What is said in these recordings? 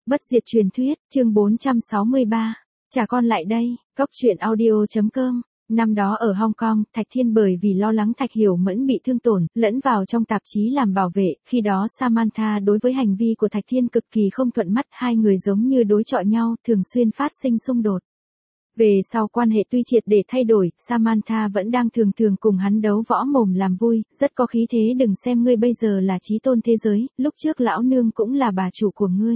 Bất diệt truyền thuyết, chương 463. Trả con lại đây, Cốc truyện audio.com. Năm đó ở Hong Kong, Thạch Thiên bởi vì lo lắng Thạch Hiểu Mẫn bị thương tổn, lẫn vào trong tạp chí làm bảo vệ, khi đó Samantha đối với hành vi của Thạch Thiên cực kỳ không thuận mắt, hai người giống như đối chọi nhau, thường xuyên phát sinh xung đột. Về sau quan hệ tuy triệt để thay đổi, Samantha vẫn đang thường thường cùng hắn đấu võ mồm làm vui, rất có khí thế, đừng xem ngươi bây giờ là chí tôn thế giới, lúc trước lão nương cũng là bà chủ của ngươi.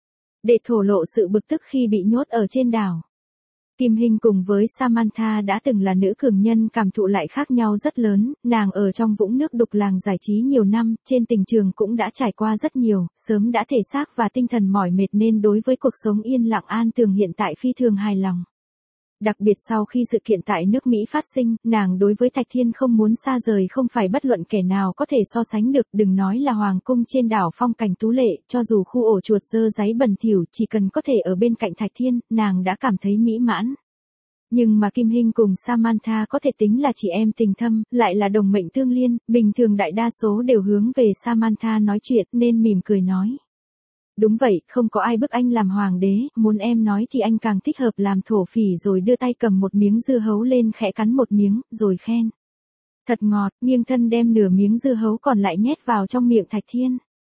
Để thổ lộ sự bực tức khi bị nhốt ở trên đảo. Kim Hinh cùng với Samantha đã từng là nữ cường nhân, cảm thụ lại khác nhau rất lớn, nàng ở trong vũng nước đục làng giải trí nhiều năm, trên tình trường cũng đã trải qua rất nhiều, sớm đã thể xác và tinh thần mỏi mệt nên đối với cuộc sống yên lặng an tường hiện tại phi thường hài lòng. Đặc biệt sau khi sự kiện tại nước Mỹ phát sinh, nàng đối với Thạch Thiên không muốn xa rời, không phải bất luận kẻ nào có thể so sánh được, đừng nói là hoàng cung trên đảo phong cảnh tú lệ, cho dù khu ổ chuột dơ dáy bẩn thỉu, chỉ cần có thể ở bên cạnh Thạch Thiên, nàng đã cảm thấy mỹ mãn. Nhưng mà Kim Hinh cùng Samantha có thể tính là chị em tình thâm, lại là đồng mệnh tương liên, bình thường đại đa số đều hướng về Samantha nói chuyện nên mỉm cười nói. Đúng vậy, không có ai bức anh làm hoàng đế, muốn em nói thì anh càng thích hợp làm thổ phỉ, rồi đưa tay cầm một miếng dưa hấu lên khẽ cắn một miếng, rồi khen. Thật ngọt, nghiêng thân đem nửa miếng dưa hấu còn lại nhét vào trong miệng Thạch Thiên.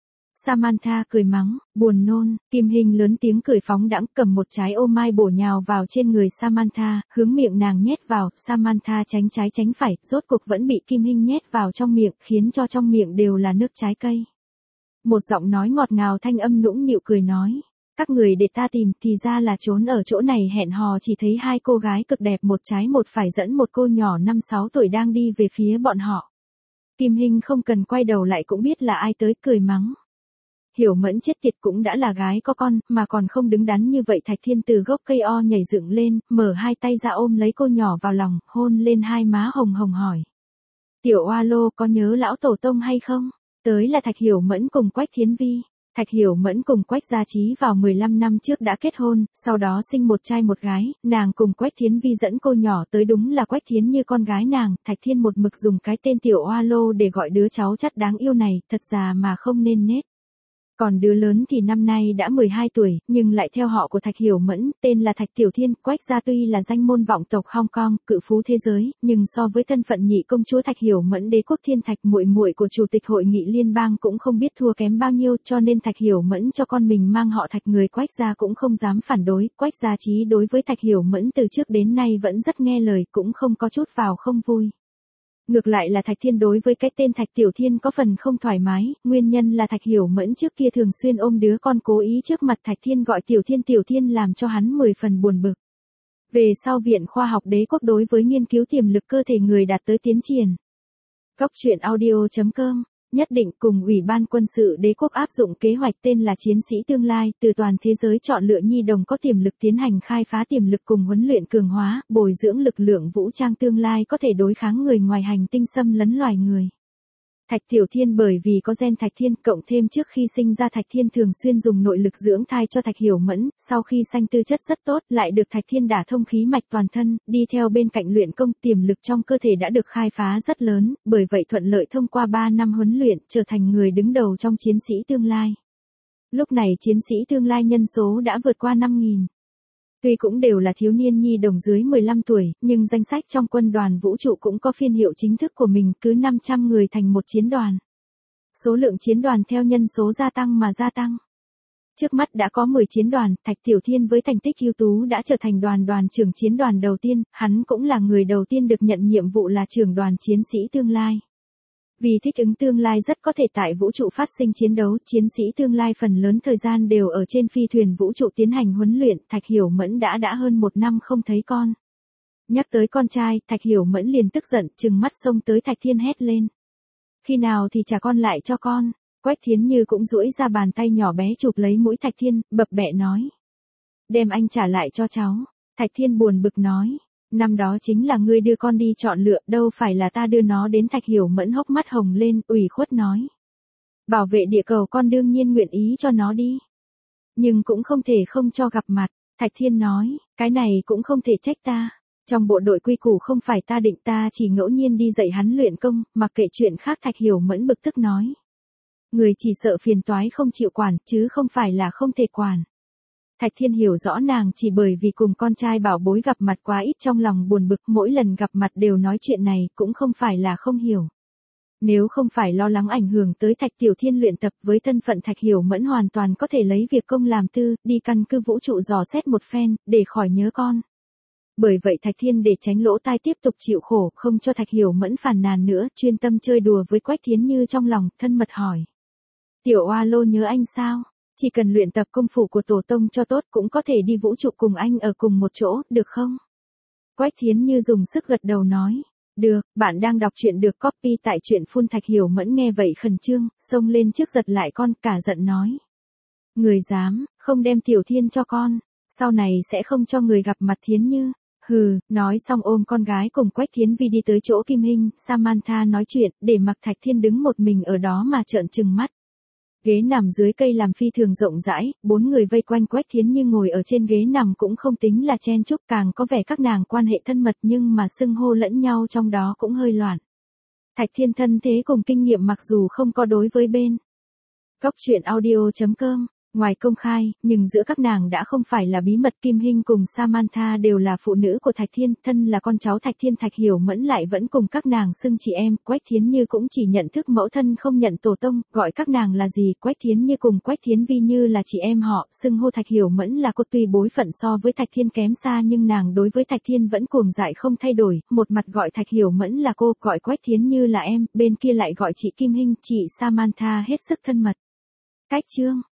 Samantha cười mắng, buồn nôn, Kim Hinh lớn tiếng cười phóng đãng, cầm một trái ô mai bổ nhào vào trên người Samantha, hướng miệng nàng nhét vào, Samantha tránh trái tránh phải, rốt cuộc vẫn bị Kim Hinh nhét vào trong miệng, khiến cho trong miệng đều là nước trái cây. Một giọng nói ngọt ngào thanh âm nũng nịu cười nói, các người để ta tìm, thì ra là trốn ở chỗ này hẹn hò, chỉ thấy hai cô gái cực đẹp một trái một phải dẫn một cô nhỏ 5-6 tuổi đang đi về phía bọn họ. Kim Hinh không cần quay đầu lại cũng biết là ai tới, cười mắng. Hiểu Mẫn chết tiệt, cũng đã là gái có con, mà còn không đứng đắn như vậy. Thạch Thiên từ gốc cây o nhảy dựng lên, mở hai tay ra ôm lấy cô nhỏ vào lòng, hôn lên hai má hồng hồng hỏi. Tiểu oa lô, có nhớ lão tổ tông hay không? Tới là Thạch Hiểu Mẫn cùng Quách Thiến Vi. Thạch Hiểu Mẫn cùng Quách Gia Trí vào 15 năm trước đã kết hôn, sau đó sinh một trai một gái, nàng cùng Quách Thiến Vi dẫn cô nhỏ tới, đúng là Quách Thiến như con gái nàng. Thạch Thiên một mực dùng cái tên Tiểu Oa Lô để gọi đứa cháu chắt đáng yêu này, thật già mà không nên nết. Còn đứa lớn thì năm nay đã 12 tuổi, nhưng lại theo họ của Thạch Hiểu Mẫn, tên là Thạch Tiểu Thiên. Quách gia tuy là danh môn vọng tộc Hong Kong, cự phú thế giới, nhưng so với thân phận nhị công chúa Thạch Hiểu Mẫn đế quốc Thiên Thạch, muội muội của chủ tịch hội nghị liên bang, cũng không biết thua kém bao nhiêu, cho nên Thạch Hiểu Mẫn cho con mình mang họ Thạch, người Quách gia cũng không dám phản đối. Quách Gia Trí đối với Thạch Hiểu Mẫn từ trước đến nay vẫn rất nghe lời, cũng không có chút vào không vui. Ngược lại là Thạch Thiên đối với cái tên Thạch Tiểu Thiên có phần không thoải mái, nguyên nhân là Thạch Hiểu Mẫn trước kia thường xuyên ôm đứa con cố ý trước mặt Thạch Thiên gọi Tiểu Thiên làm cho hắn 10 phần buồn bực. Về sau Viện Khoa học Đế quốc đối với nghiên cứu tiềm lực cơ thể người đạt tới tiến triển. Cốc truyện audio.com nhất định cùng Ủy ban quân sự đế quốc áp dụng kế hoạch tên là Chiến sĩ tương lai, từ toàn thế giới chọn lựa nhi đồng có tiềm lực tiến hành khai phá tiềm lực cùng huấn luyện cường hóa, bồi dưỡng lực lượng vũ trang tương lai có thể đối kháng người ngoài hành tinh xâm lấn loài người. Thạch Tiểu Thiên bởi vì có gen Thạch Thiên, cộng thêm trước khi sinh ra Thạch Thiên thường xuyên dùng nội lực dưỡng thai cho Thạch Hiểu Mẫn, sau khi sanh tư chất rất tốt, lại được Thạch Thiên đả thông khí mạch toàn thân, đi theo bên cạnh luyện công, tiềm lực trong cơ thể đã được khai phá rất lớn, bởi vậy thuận lợi thông qua 3 năm huấn luyện, trở thành người đứng đầu trong chiến sĩ tương lai. Lúc này chiến sĩ tương lai nhân số đã vượt qua 5.000. Tuy cũng đều là thiếu niên nhi đồng dưới 15 tuổi, nhưng danh sách trong quân đoàn vũ trụ cũng có phiên hiệu chính thức của mình, cứ 500 người thành một chiến đoàn. Số lượng chiến đoàn theo nhân số gia tăng mà gia tăng. Trước mắt đã có 10 chiến đoàn, Thạch Tiểu Thiên với thành tích ưu tú đã trở thành đoàn trưởng chiến đoàn đầu tiên, hắn cũng là người đầu tiên được nhận nhiệm vụ là trưởng đoàn chiến sĩ tương lai. Vì thích ứng tương lai rất có thể tại vũ trụ phát sinh chiến đấu, chiến sĩ tương lai phần lớn thời gian đều ở trên phi thuyền vũ trụ tiến hành huấn luyện. Thạch Hiểu Mẫn đã hơn 1 năm không thấy con. Nhắc tới con trai, Thạch Hiểu Mẫn liền tức giận, trừng mắt xông tới Thạch Thiên hét lên. Khi nào thì trả con lại cho con? Quách Thiến Như cũng duỗi ra bàn tay nhỏ bé chụp lấy mũi Thạch Thiên, bập bẹ nói. Đem anh trả lại cho cháu. Thạch Thiên buồn bực nói. Năm đó chính là ngươi đưa con đi chọn lựa, đâu phải là ta đưa nó đến. Thạch Hiểu Mẫn hốc mắt hồng lên, ủy khuất nói. Bảo vệ địa cầu con đương nhiên nguyện ý cho nó đi. Nhưng cũng không thể không cho gặp mặt. Thạch Thiên nói, cái này cũng không thể trách ta. Trong bộ đội quy củ không phải ta định, ta chỉ ngẫu nhiên đi dạy hắn luyện công, mặc kệ chuyện khác. Thạch Hiểu Mẫn bực tức nói. Người chỉ sợ phiền toái không chịu quản, chứ không phải là không thể quản. Thạch Thiên hiểu rõ nàng chỉ bởi vì cùng con trai bảo bối gặp mặt quá ít trong lòng buồn bực, mỗi lần gặp mặt đều nói chuyện này, cũng không phải là không hiểu. Nếu không phải lo lắng ảnh hưởng tới Thạch Tiểu Thiên luyện tập, với thân phận Thạch Hiểu Mẫn hoàn toàn có thể lấy việc công làm tư, đi căn cứ vũ trụ dò xét một phen, để khỏi nhớ con. Bởi vậy Thạch Thiên để tránh lỗ tai tiếp tục chịu khổ, không cho Thạch Hiểu Mẫn phàn nàn nữa, chuyên tâm chơi đùa với Quách Thiến Như trong lòng, thân mật hỏi. Tiểu Oa Lô nhớ anh sao? Chỉ cần luyện tập công phu của tổ tông cho tốt cũng có thể đi vũ trụ cùng anh ở cùng một chỗ, được không? Quách Thiến Như dùng sức gật đầu nói. Được, bạn đang đọc truyện được copy tại truyện phun. Thạch Hiểu Mẫn nghe vậy khẩn trương, xông lên trước giật lại con, cả giận nói. Người dám, không đem Tiểu Thiên cho con, sau này sẽ không cho người gặp mặt Thiến Như. Hừ, nói xong ôm con gái cùng Quách Thiến Vi đi tới chỗ Kim Hinh, Samantha nói chuyện, để mặc Thạch Thiên đứng một mình ở đó mà trợn trừng mắt. Ghế nằm dưới cây làm phi thường rộng rãi, 4 người vây quanh Quách Thiến Như ngồi ở trên ghế nằm cũng không tính là chen chúc, càng có vẻ các nàng quan hệ thân mật, nhưng mà xưng hô lẫn nhau trong đó cũng hơi loạn. Thạch Thiên thân thế cùng kinh nghiệm mặc dù không có đối với bên Góc Truyện Audio.com ngoài công khai, nhưng giữa các nàng đã không phải là bí mật. Kim Hinh cùng Samantha đều là phụ nữ của Thạch Thiên, thân là con cháu Thạch Thiên. Thạch Hiểu Mẫn lại vẫn cùng các nàng xưng chị em, Quách Thiến Như cũng chỉ nhận thức mẫu thân không nhận tổ tông, gọi các nàng là gì. Quách Thiến Như cùng Quách Thiến Vi như là chị em họ, xưng hô Thạch Hiểu Mẫn là cô, tuy bối phận so với Thạch Thiên kém xa nhưng nàng đối với Thạch Thiên vẫn cuồng dại không thay đổi, một mặt gọi Thạch Hiểu Mẫn là cô, gọi Quách Thiến Như là em, bên kia lại gọi chị Kim Hinh, chị Samantha hết sức thân mật. Cách chương